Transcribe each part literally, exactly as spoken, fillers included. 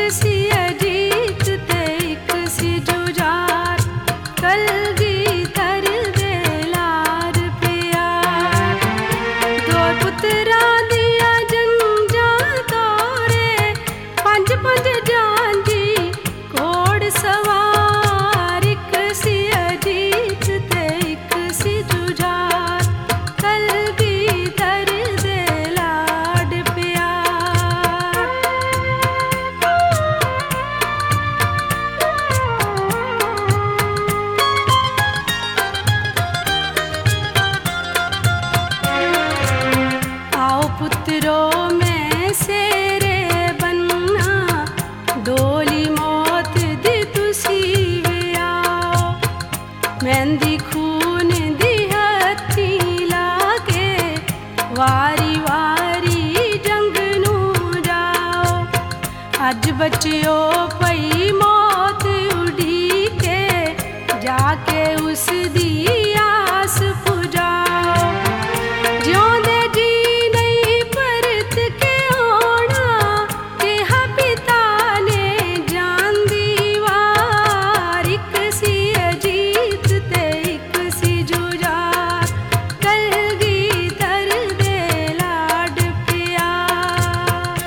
सी अजीत ते एक सी जुझार, कलगीधर दे लाड प्यार। दो पुत्तरां दियां जंजां तोरे, पंज पंज जांजी घोड़ सवार, एक सी अजीत ते एक सी जुझार, कलगीधर दे लाड प्यार। आओ पुत्रों में सेरे बनना, डोली मौत दी तुसी वे आओ। मेहंदी खून दी हथी लाके, वारी वारी जंग नू जाओ। अज बचियो पई मौत उड़ीके, जाके उस दी आस पुजाओ। जिਉਂਦੇ जी नहीं परत के आना, कहा पिता ने जान दी वार, एक सी अजीत ते एक सी जुझार, कलगीधर दे लाड प्यार।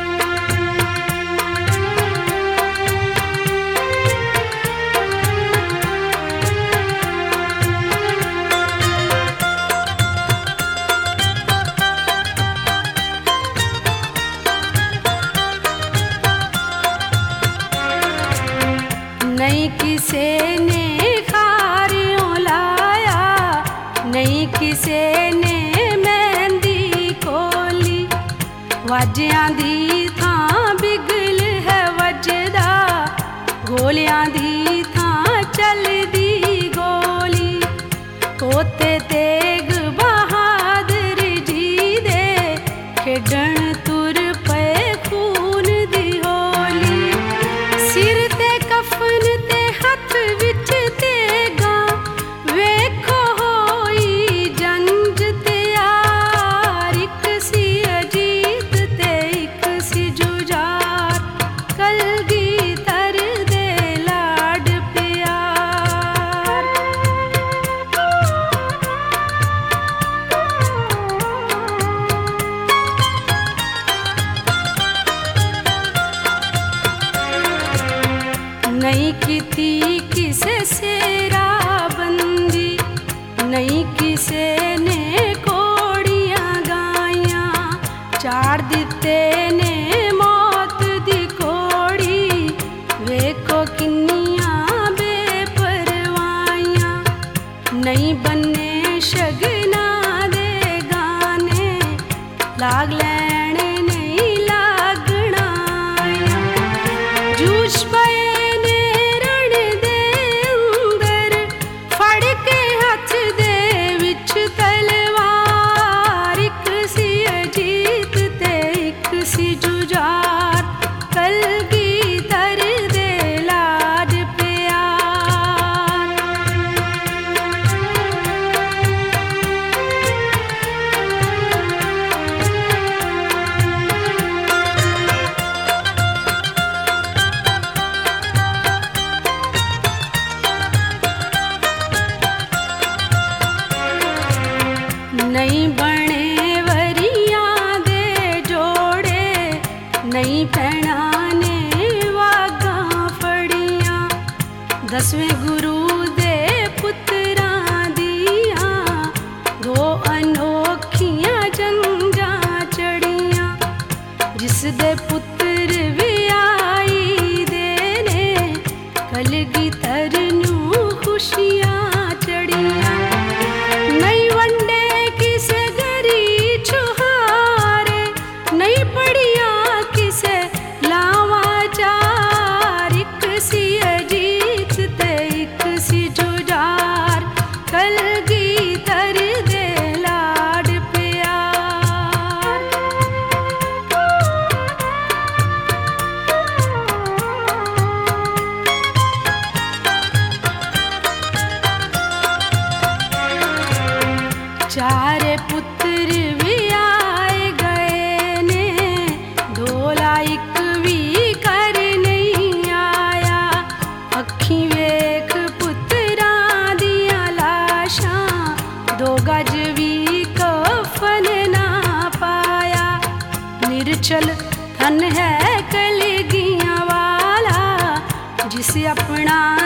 नहीं किसे ने खारियों लाया, नहीं किसे ने मेहंदी खोली। वाजियां दी थां बिगल है वजदा, गोलियां दी थां चलदी गोली। पोते तेग बहादुर जी दे, खेडण तुर पे खून दी होली। सिर ते कफन ते हथ विच तेगा, वेखो होई जंज तैयार, एक सी अजीत ते एक सी जुझार, कलगीधर दे लाड प्यार। नहीं कीती किसे सेरा बंदी, नहीं किसे ने कोड़ियां गाइयां। चार दिते ने मौत दी कोड़ी, वेखो किन्नियां बेपरवाइयां। नहीं बन्ने शगना दे गाने, लाग लैने नहीं लागना आया। जूझ पए ने रण दे अंदर, फड़ के हथ दे विच तलवार, एक सी अजीत ते एक सी जुझार, कलगीधर दे लाड प्यार। नहीं बने वरियां दे जोड़े, नहीं पहनाने वागां फड़ियां। दसवें गुरु दे पुत्तरां दियां, दो अनोखियां जंजां चढ़ियां। जिस दे पुत्तर विआई दे ने, कलगीधर नू खुशियां चढ़ियां। नहीं वंडे किसे गरी छुहारे, नहीं पड़िया किसे लावा चार, एक सी अजीत ते एक सी जुझार, कलगीधर दे लाड प्यार। चार पुत्र भी आए गए ने, ढोला एक भी कर नहीं जिसे अपना